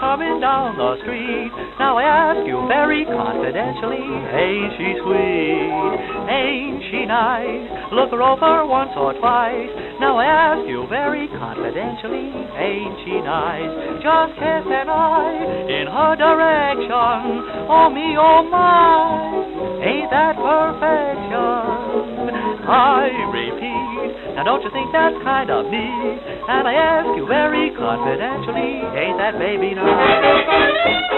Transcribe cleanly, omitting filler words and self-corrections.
coming down the street. Now I ask you very confidentially, ain't she sweet? Ain't she nice? Look her over once or twice. Now I ask you very confidentially, ain't she nice? Just kiss an eye in her direction. Oh me, oh my, ain't that perfection? I repeat, now don't you think that's kind of neat? And I ask you very confidentially, ain't that baby nice?